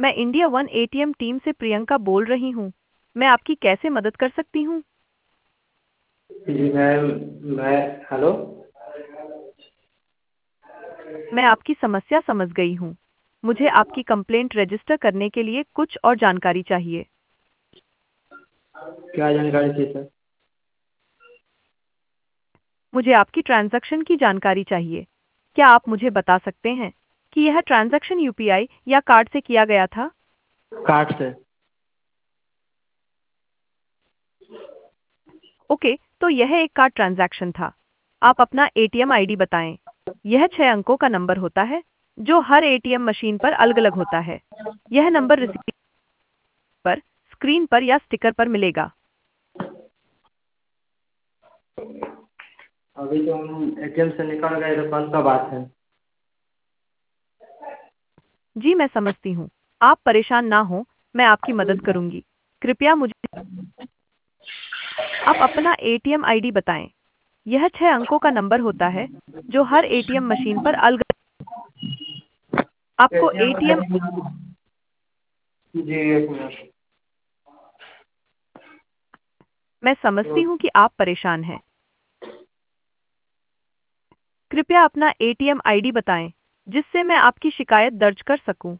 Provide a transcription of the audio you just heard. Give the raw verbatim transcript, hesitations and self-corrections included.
मैं India one ATM team से प्रियंका बोल रही हूँ। मैं आपकी कैसे मदद कर सकती हूँ? जी मैम, मैं हेलो। मैं आपकी समस्या समझ गई हूँ। मुझे आपकी कंप्लेंट रजिस्टर करने के लिए कुछ और जानकारी चाहिए। क्या जानकारी थी सर? मुझे आपकी ट्रांजैक्शन की जानकारी चाहिए। क्या आप मुझे बता सकते हैं कि यह ट्रांजैक्शन यूपीआई या कार्ड से किया गया था? कार्ड से। ओके, तो यह एक कार्ड ट्रांजैक्शन था। आप अपना एटीएम आईडी बताएं। यह छह अंकों का नंबर होता है जो हर एटीएम मशीन पर अलग-अलग होता है। यह नंबर रिसीट पर, स्क्रीन पर या स्टिकर पर मिलेगा। अभी तो हम एटीएम से निकल गए तो कौन सा बात है? जी मैं समझती हूँ। आप परेशान ना हो, मैं आपकी मदद करूंगी। कृपया मुझे आप अपना एटीएम आईडी बताएं। यह छह अंकों का नंबर होता है जो हर एटीएम मशीन पर अलग। आपको एटीएम एटीएम जी एक मिनट। मैं समझती हूँ कि आप परेशान हैं। कृपया अपना एटीएम आईडी बताएं जिससे मैं आपकी शिकायत दर्ज कर सकूं।